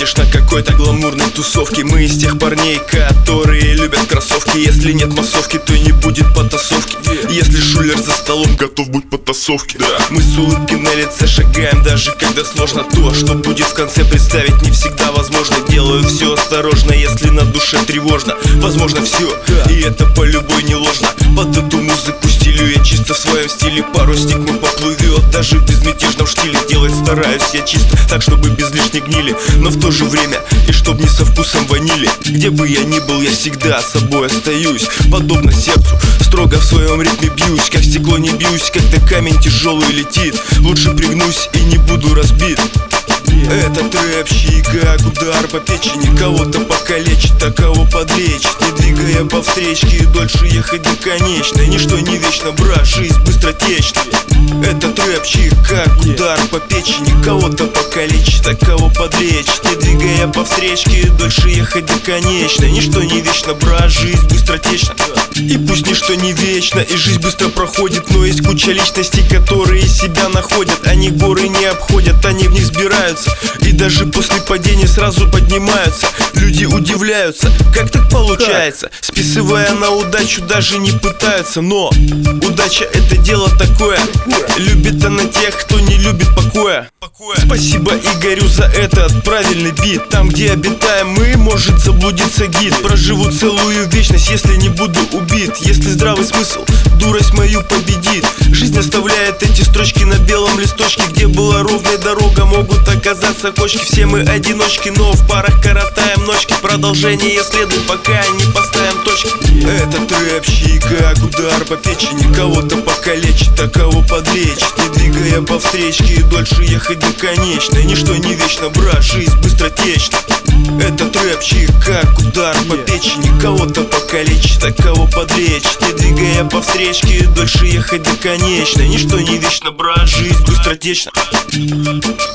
встретишь на какой-то гламурной тусовке. Мы из тех парней, которые любят кроссовки. Если нет массовки, то не будет потасовки. Если шулер за столом, готов быть потасовке. Мы с улыбкой на лице шагаем, даже когда сложно. То, что будет в конце, представить не всегда возможно. Делаю все осторожно, если на душе тревожно. Возможно все, и это по любой не ложно. Под эту музыку стилю я чисто в своем стиле. Пару стигмы поплывет, даже в безмятежном штиле. Делать стараюсь я чисто, так чтобы без лишней гнили, но в то же время и чтоб не со вкусом ванили. Где бы я ни был, я всегда собой остаюсь. Подобно сердцу, строго в своем ритме бьюсь. Как стекло не бьюсь, когда камень тяжелый летит. Лучше пригнусь и не буду разбит. Этот рэпчик, как удар по печени. Кого-то покалечит, а кого подлечит. Не двигая по встречке, дольше ехать бесконечно. Ничто не вечно, брат, жизнь быстротечна. Этот рэпчик, как удар по печени. Кого-то покалечит, а кого подлечит. Не двигая по встречке, дольше ехать бесконечно. Ничто не вечно, брат, жизнь быстротечна. И пусть ничто не вечно, и жизнь быстро проходит, но есть куча личностей, которые себя находят. Они горы не обходят, они в них сбираются, и даже после падения сразу поднимаются. Люди удивляются, как так получается. Списывая на удачу, даже не пытаются. Но удача — это дело такое. Любит она тех, кто не любит покоя. Спасибо Игорю за этот правильный бит. Там, где обитаем мы, может заблудиться гид. Проживу целую вечность, если не буду убит. Если здравый смысл дурость мою победит. Жизнь оставляет эти строчки на белом листочке. Где была ровная дорога, могут оказаться кочки. Все мы одиночки, но в парах коротаем ночки. Продолжение следует, пока не поставим точки. Этот рэпчик, как удар по печени. Кого-то покалечит, а кого подлечит. Не двигая по встречке, дольше ехать бесконечно. Ничто не вечно, брат, жизнь быстротечна. Этот рэпчик, как удар по печени. Кого-то покалечит, а кого подлечит. Не двигая по встречке, дольше ехать бесконечно. Ничто не вечно, брат, жизнь быстротечна.